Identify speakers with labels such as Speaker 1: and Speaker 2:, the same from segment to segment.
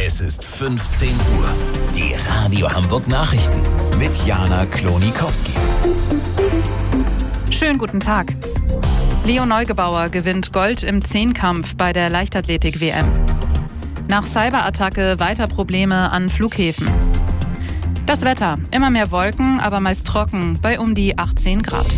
Speaker 1: Es ist 15 Uhr. Die Radio Hamburg Nachrichten mit Jana Klonikowski.
Speaker 2: Schönen guten Tag. Leo Neugebauer gewinnt Gold im Zehnkampf bei der Leichtathletik-WM. Nach Cyberattacke weiter Probleme an Flughäfen. Das Wetter. Immer mehr Wolken, aber meist trocken bei um die 18 Grad.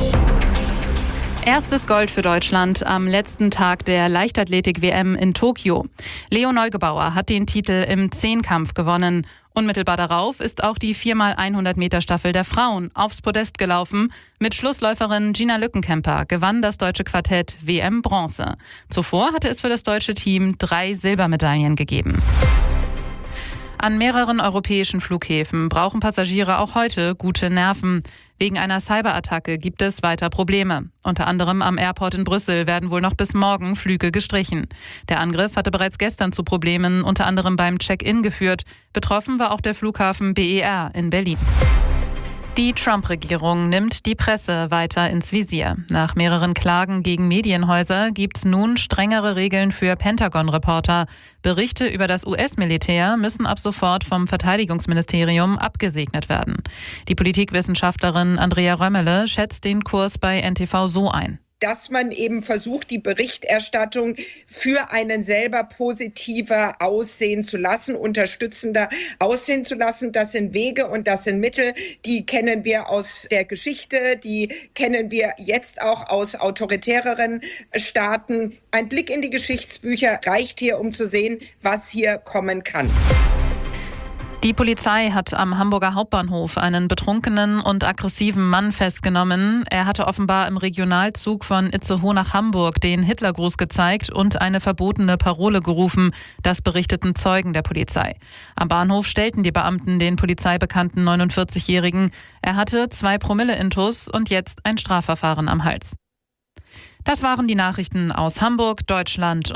Speaker 2: Erstes Gold für Deutschland am letzten Tag der Leichtathletik-WM in Tokio. Leo Neugebauer hat den Titel im Zehnkampf gewonnen. Unmittelbar darauf ist auch die 4x100-Meter-Staffel der Frauen aufs Podest gelaufen. Mit Schlussläuferin Gina Lückenkämper gewann das deutsche Quartett WM Bronze. Zuvor hatte es für das deutsche Team 3 Silbermedaillen gegeben. An mehreren europäischen Flughäfen brauchen Passagiere auch heute gute Nerven. Wegen einer Cyberattacke gibt es weiter Probleme. Unter anderem am Airport in Brüssel werden wohl noch bis morgen Flüge gestrichen. Der Angriff hatte bereits gestern zu Problemen, unter anderem beim Check-in geführt. Betroffen war auch der Flughafen BER in Berlin. Die Trump-Regierung nimmt die Presse weiter ins Visier. Nach mehreren Klagen gegen Medienhäuser gibt es nun strengere Regeln für Pentagon-Reporter. Berichte über das US-Militär müssen ab sofort vom Verteidigungsministerium abgesegnet werden. Die Politikwissenschaftlerin Andrea Römmele schätzt den Kurs bei NTV so ein:
Speaker 3: Dass man eben versucht, die Berichterstattung für einen selber positiver aussehen zu lassen, unterstützender aussehen zu lassen. Das sind Wege und das sind Mittel, die kennen wir aus der Geschichte, die kennen wir jetzt auch aus autoritäreren Staaten. Ein Blick in die Geschichtsbücher reicht hier, um zu sehen, was hier kommen kann.
Speaker 2: Die Polizei hat am Hamburger Hauptbahnhof einen betrunkenen und aggressiven Mann festgenommen. Er hatte offenbar im Regionalzug von Itzehoe nach Hamburg den Hitlergruß gezeigt und eine verbotene Parole gerufen. Das berichteten Zeugen der Polizei. Am Bahnhof stellten die Beamten den polizeibekannten 49-Jährigen. Er hatte 2 Promille-Intus und jetzt ein Strafverfahren am Hals. Das waren die Nachrichten aus Hamburg, Deutschland